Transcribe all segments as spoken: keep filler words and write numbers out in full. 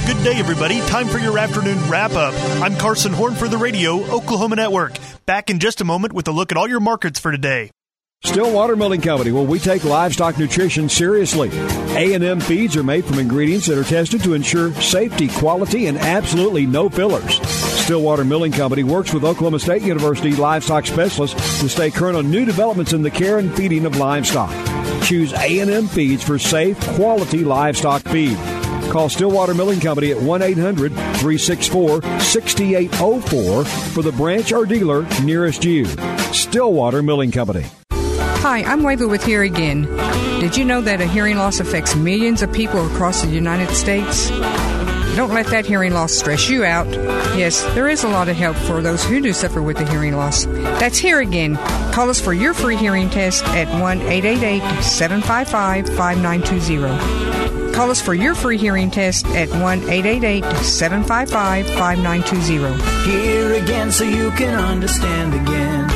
Good day, everybody. Time for your afternoon wrap-up. I'm Carson Horn for the Radio Oklahoma Network. Back in just a moment with a look at all your markets for today. Stillwater Milling Company, well, we take livestock nutrition seriously. A and M feeds are made from ingredients that are tested to ensure safety, quality, and absolutely no fillers. Stillwater Milling Company works with Oklahoma State University livestock specialists to stay current on new developments in the care and feeding of livestock. Choose A and M feeds for safe, quality livestock feed. Call Stillwater Milling Company at one eight hundred three six four six eight zero four for the branch or dealer nearest you. Stillwater Milling Company. Hi, I'm Wava with Hear Again. Did you know that a hearing loss affects millions of people across the United States? Don't let that hearing loss stress you out. Yes, there is a lot of help for those who do suffer with a hearing loss. That's Hear Again. Call us for your free hearing test at one eight eight eight seven five five five nine two zero. Call us for your free hearing test at one eight eight eight seven five five five nine two zero. Hear again so you can understand again.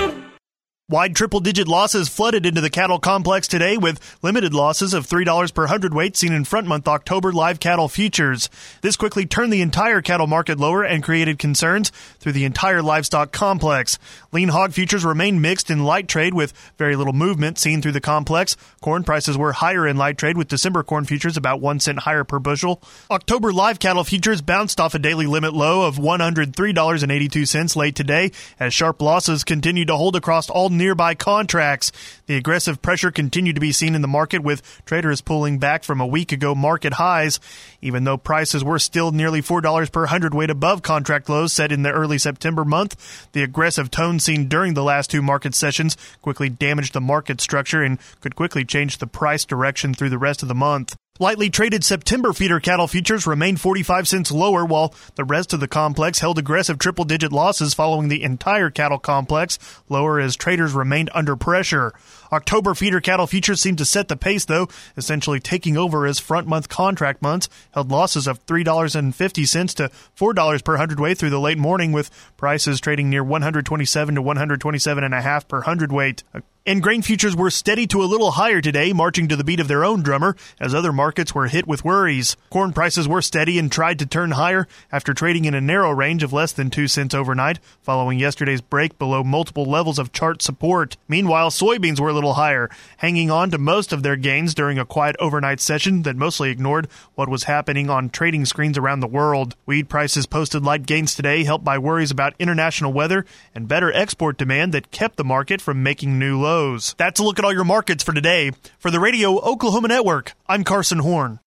Wide triple-digit losses flooded into the cattle complex today with limited losses of three dollars per hundredweight seen in front-month October live cattle futures. This quickly turned the entire cattle market lower and created concerns through the entire livestock complex. Lean hog futures remained mixed in light trade with very little movement seen through the complex. Corn prices were higher in light trade with December corn futures about one cent higher per bushel. October live cattle futures bounced off a daily limit low of one hundred three dollars and eighty-two cents late today as sharp losses continued to hold across all nearby contracts. The aggressive pressure continued to be seen in the market with traders pulling back from a week ago market highs. Even though prices were still nearly four dollars per hundredweight above contract lows set in the early September month, the aggressive tone seen during the last two market sessions quickly damaged the market structure and could quickly change the price direction through the rest of the month. Lightly traded September feeder cattle futures remained forty-five cents lower, while the rest of the complex held aggressive triple-digit losses following the entire cattle complex lower as traders remained under pressure. October feeder cattle futures seemed to set the pace, though, essentially taking over as front-month contract months held losses of three dollars and fifty cents to four dollars per hundredweight through the late morning, with prices trading near one hundred twenty-seven to one hundred twenty-seven and a half per hundredweight. And grain futures were steady to a little higher today, marching to the beat of their own drummer, as other markets were hit with worries. Corn prices were steady and tried to turn higher after trading in a narrow range of less than two cents overnight, following yesterday's break below multiple levels of chart support. Meanwhile, soybeans were a little higher, hanging on to most of their gains during a quiet overnight session that mostly ignored what was happening on trading screens around the world. Wheat prices posted light gains today, helped by worries about international weather and better export demand that kept the market from making new lows. That's a look at all your markets for today. For the Radio Oklahoma Network, I'm Carson Horn.